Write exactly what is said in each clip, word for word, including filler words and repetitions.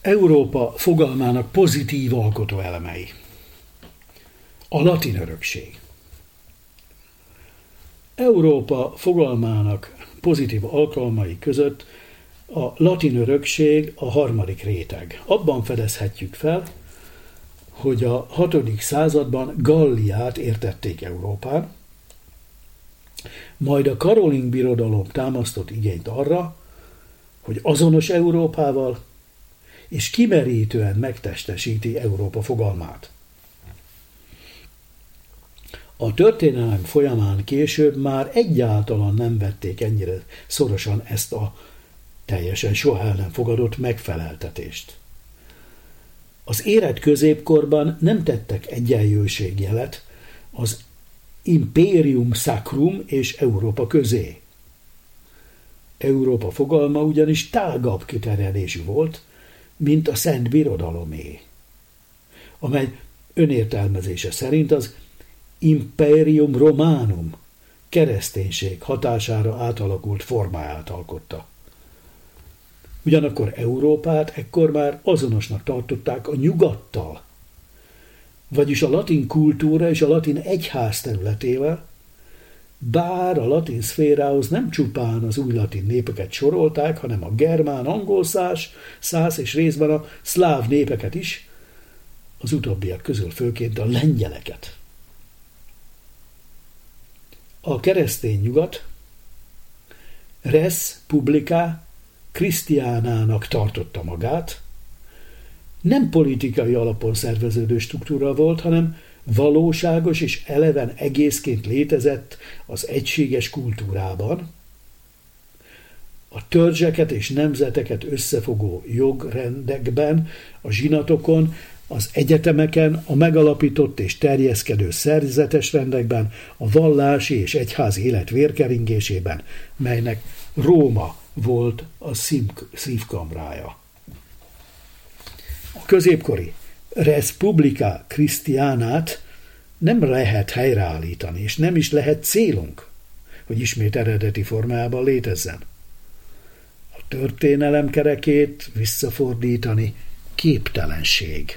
Európa fogalmának pozitív alkotóelemei. A latin örökség. Európa fogalmának pozitív alkalmai között a latin örökség a harmadik réteg. Abban fedezhetjük fel, hogy a hatodik században Galliát értették Európán, majd a Karoling birodalom támasztott igényt arra, hogy azonos Európával és kimerítően megtestesíti Európa fogalmát. A történelem folyamán később már egyáltalán nem vették ennyire szorosan ezt a teljesen soha el nem fogadott megfeleltetést. Az érett középkorban nem tettek egyenlőségjelet az Imperium Sacrum és Európa közé. Európa fogalma ugyanis tágabb kiterjedésű volt, mint a Szent Birodalomé, amely önértelmezése szerint az Imperium Romanum kereszténység hatására átalakult formáját alkotta. Ugyanakkor Európát ekkor már azonosnak tartották a nyugattal, vagyis a latin kultúra és a latin egyház területével, bár a latin szférához nem csupán az új latin népeket sorolták, hanem a germán, angolszás, szász és részben a szláv népeket is, az utóbbiak közül főként a lengyeleket. A keresztény nyugat res publica Christianának tartotta magát, nem politikai alapon szerveződő struktúra volt, hanem valóságos és eleven egészként létezett az egységes kultúrában, a törzseket és nemzeteket összefogó jogrendekben, a zsinatokon, az egyetemeken, a megalapított és terjeszkedő szerzetes rendekben, a vallási és egyházi élet vérkeringésében, melynek Róma volt a szívkamrája. A középkori res publica Christianát nem lehet helyreállítani, és nem is lehet célunk, hogy ismét eredeti formájában létezzen. A történelem kerekét visszafordítani képtelenség.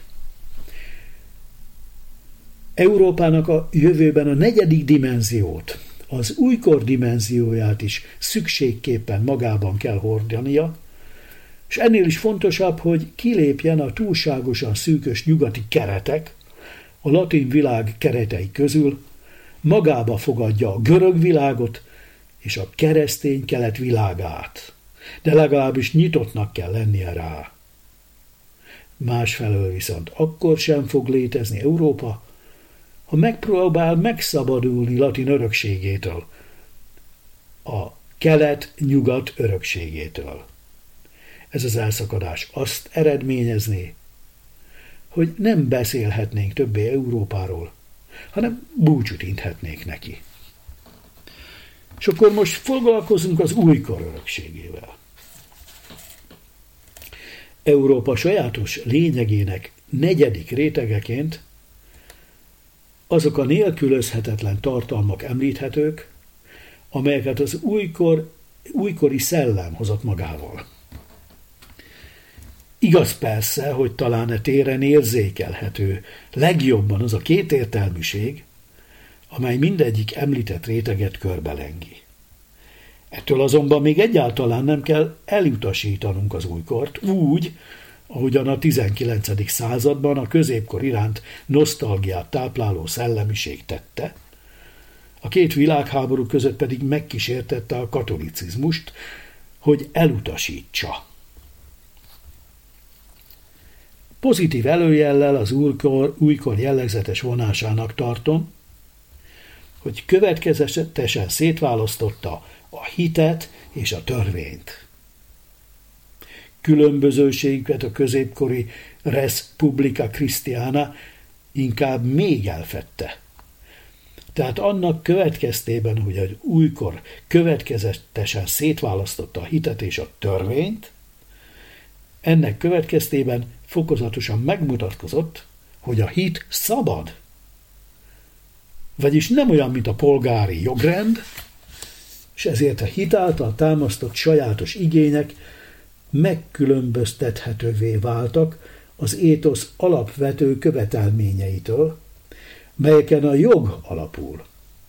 Európának a jövőben a negyedik dimenziót, az újkor dimenzióját is szükségképpen magában kell hordania, és ennél is fontosabb, hogy kilépjen a túlságosan szűkös nyugati keretek, a latin világ keretei közül, magába fogadja a görög világot és a keresztény kelet világát, de legalábbis nyitottnak kell lennie rá. Másfelől viszont akkor sem fog létezni Európa, ha megpróbál megszabadulni latin örökségétől, a kelet-nyugat örökségétől. Ez az elszakadás azt eredményezné, hogy nem beszélhetnénk többé Európáról, hanem búcsút inthetnék neki. És akkor most foglalkozunk az újkor örökségével. Európa sajátos lényegének negyedik rétegeként azok a nélkülözhetetlen tartalmak említhetők, amelyeket az újkor, újkori szellem hozott magával. Igaz persze, hogy talán e téren érzékelhető legjobban az a kétértelműség, amely mindegyik említett réteget körbelengi. Ettől azonban még egyáltalán nem kell elutasítanunk az újkort, úgy, ahogyan a tizenkilencedik században a középkor iránt nosztalgiát tápláló szellemiség tette, a két világháború között pedig megkísértette a katolicizmust, hogy elutasítsa. Pozitív előjellel az újkor, újkor jellegzetes vonásának tartom, hogy következetesen szétválasztotta a hitet és a törvényt. Különbözőségüket a középkori res publica Christiana inkább még elfedte. Tehát annak következtében, hogy az újkor következetesen szétválasztotta a hitet és a törvényt, ennek következtében fokozatosan megmutatkozott, hogy a hit szabad. Vagyis nem olyan, mint a polgári jogrend, és ezért a hit által támasztott sajátos igények megkülönböztethetővé váltak az étosz alapvető követelményeitől, melyeken a jog alapul.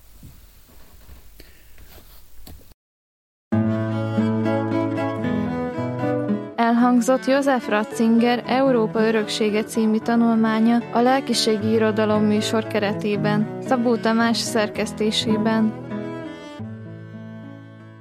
Elhangzott József Ratzinger Európa öröksége című tanulmánya a lelkiségi irodalom műsor keretében, Szabó Tamás szerkesztésében.